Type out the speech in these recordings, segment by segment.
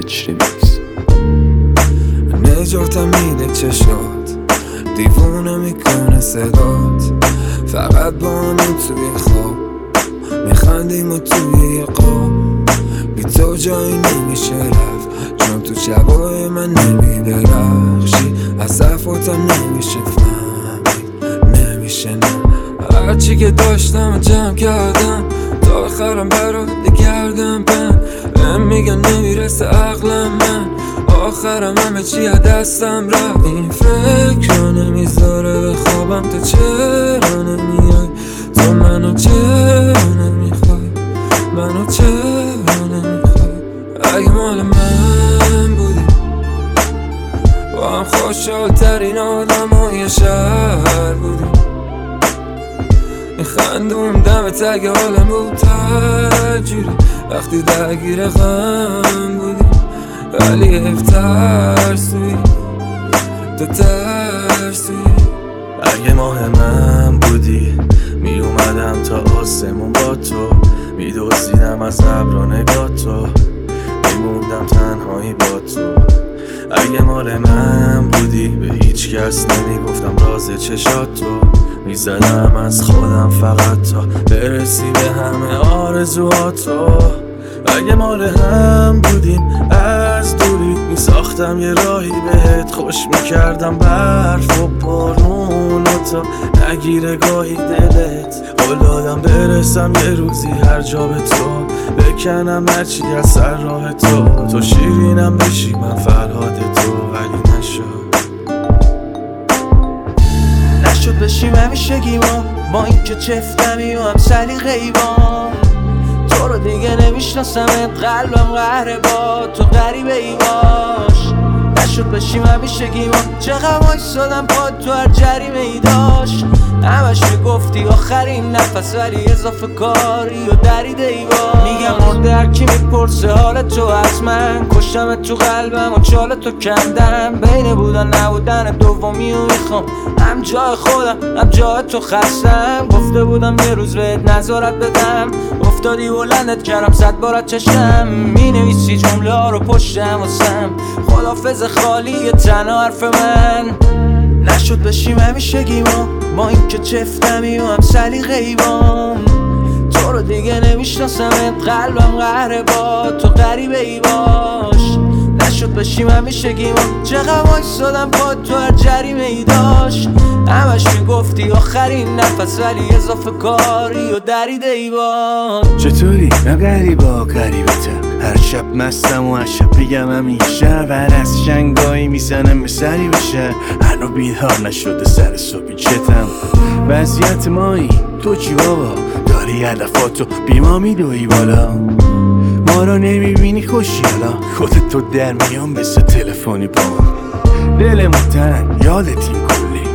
هیچ ریمیکس. نجاتم میده چشات، دیوونه میکنه صدات، فقط با همین توی خواب میخندیم و توی یه قاب. بی تو جایی نمیشه رفت، چون تو شبای من نمیدرخشی، از صفاتم نمیشه فهمید، نمیشه نه. هرچی که داشتم جمع کردم تا آخرم برات بگردم بهم میگن نمیرسه عقلم، من آخرم همه چی از دستم رفت. این فکر رو نمیذاره به خوابم، تو چرا نمیای؟ تو منو چرا نمیخوای؟ منو چرا نمیخوای؟ اگه مال من بودی با هم خوشحال ترین آدمای شهر بودی، میخندم دم تگ حالم بود تجوری وقتی درگیر غم بودی، ولی حیف ترسوی، تو ترسوی. اگه ماه من بودی می اومدم تا آسمون با تو، می دوزیدم از ابرا نگاه تو، میموندم تنهایی با تو. اگه مال من بودی به هیچ کس نمیگفتم راز چشات تو، میزدم از خودم فقط تا برسی به همه آرزوهاتو. اگه مال هم بودیم از دوری میساختم یه راهی بهت، خوش میکردم برف و بارون و تا نگیره گاهی دلت. قول دادم برسم یه روزی هر جا به تو، بکنم هرچی از سر راه تو، تو شیرینم بشی من فرهاد تو، ولی نشد بشیم همیشگی ما این که چفتمی و هم سلیقه‌ای با تو رو دیگه نمیشناسمت، قلبم قهره با تو غریبه ای باش. نشد بشیم همیشگی ما چقدر وایسادم پا تو هر جریمه ای داشت، همش میگفتی آخرین نفس ولی اضافه کاری و دریده ای باش. میگم مرده هر کی میپرسه حال تو از من، کشتم تو قلبم و چال تو کندم، بین بودن نبودن دومی و میخوام هم جای خودم هم جای تو خستم. گفته بودم یه روز بهت نظارت بدم، افتادی بلندت کردم 100 بارت چشم، می نویسی جمله ها رو پشتم واسم، خدافظ خالی تنها حرف من. نشد بشیم همیشگی ما این که چفتمی و هم سلیقه‌ای بام، تو رو دیگه نمیشناسمت، قلبم قهره با تو غریبه ای باش. نشد بشیم همیشگی ما چقدر وایسادم پا تو هر جریمه ای داشت، همش میگفتی آخرین نفس ولی اضافه کاری و دریده ای باش. چطوری؟ نه غریبا غریبتم، هر شب مستم و هر شب بگم همیشه، ور از شنگایی میزنم به سری بشه، هنو بیدار نشده سر صبحی چتم. وضعیت مایی تو چی بابا؟ داری علفاتو بیما میدوی بالا، ما رو نمیبینی خوشیالا، خودت تو در میان بسه تلفنی با دلمون تن یادتیم کلی،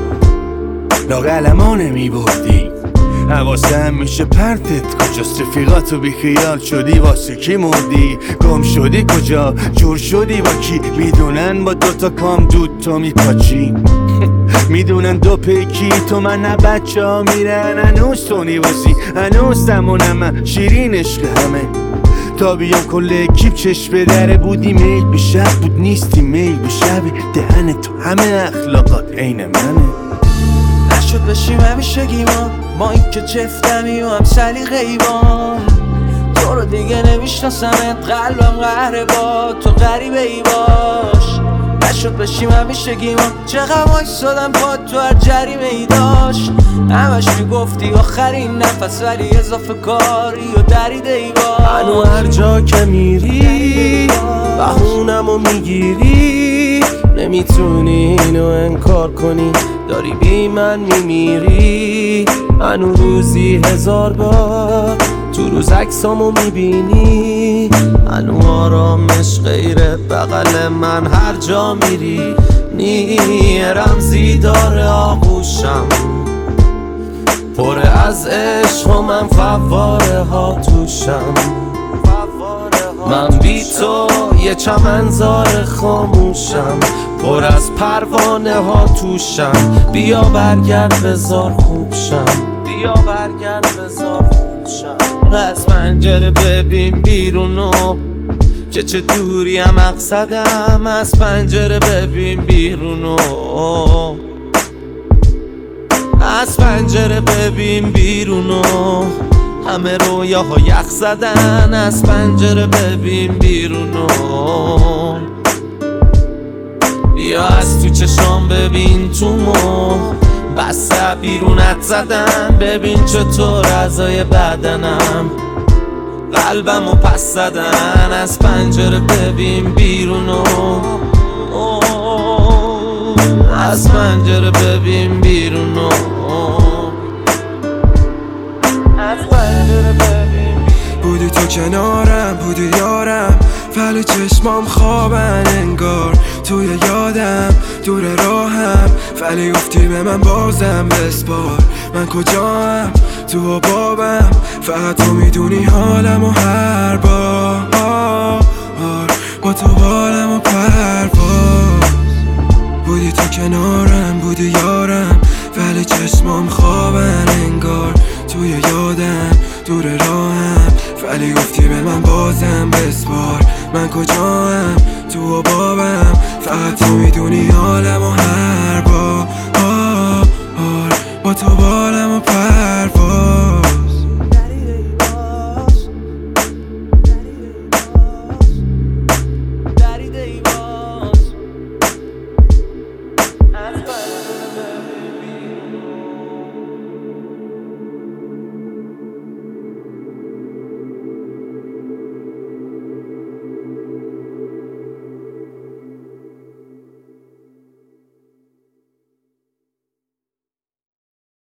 لاغلمو نمیبردی حواسم میشه پرتت کجاست، رفیقاتو بیخیال شدی واسه کی مردی، گم شدی کجا جور شدی با کی، میدونن با دوتا کام دود تو میپاچی میدونن دو پیکی تو من نه بچه ها میرن، هنوز تو نیوازی هنوز تمونم شیرین عشق همه، تا بیام کل اکیب چشم به دره بودی، میل به شب بود نیستی میل به شب، دهن تو همه اخلاقات عین منه. نشد بشیم همیشگی ما این که چفتمی و هم سلیقه‌ای بام، تو رو دیگه نمیشناسمت، قلبم قهره با تو غریبه ای باش. نشد بشیم همیشگی ما چقدر وایسادم پا تو هر جریمه ای داشت، همش میگفتی آخرین نفس ولی اضافه کاری و دریده ای باش. هنو هر جا که میری بهونمو میگیری، نمیتونی اینو انکار کنی، داری بی من میمیری. هنو روزی 1000 بار تو روز عکسامو میبینی، هنو آرامش غیر بغل من هر جا میری، نیه رمزی داره آغوشم پر از عشق و من فواره ها توشم، من بی تو یه چمنزار خاموشم پر از پروانه ها توشم، بیا برگرد بذار خوب شم، بیا برگرد بذار خوب شم. از پنجره ببین بیرونو که چه دوری هم مقصدم، از پنجره ببین بیرونو، از پنجره ببین بیرونو، همه رویاها یخ زدن، از پنجره ببین بیرونو، بیا از تو چشام ببین تو مو، بس بیرونت زدن، ببین چطور اعضای بدنم قلبمو پس زدن، از پنجره ببین بیرونو، از پنجره ببین بیرونو، از پنجره ببین. بودی تو کنارم، بودی یارم، ولی چشمام خوابن انگار، توی یادم دور راهم، ولی افتی به من بازم بسپار. من کجام تو بابم، فقط تو میدونی حالم و هر بار با تو بالم و پرواز. بودی تو کنارم، بودی یارم، ولی چشمام خوابن انگار، توی یادم دور راهم، ولی گفتی به من بازم بسپار. من کجام تو بابم، فقط تو میدونی حالم و هر بار با تو بالم و